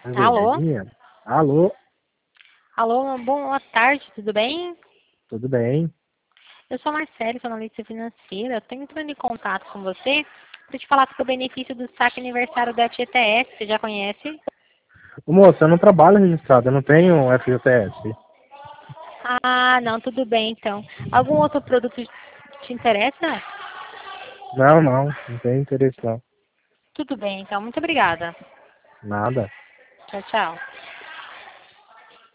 Alô? Angelinha? Alô? Alô, boa tarde, tudo bem? Tudo bem? Eu sou a Marcele, sou analista financeira. Estou entrando em contato com você para te falar sobre o benefício do saque aniversário da FGTS. Você já conhece? Ô, moça, eu não trabalho registrado, eu não tenho FGTS. Ah, não, tudo bem então. Algum outro produto te interessa? Não tenho interesse não. Tudo bem então, muito obrigada. Nada. Tchau, tchau.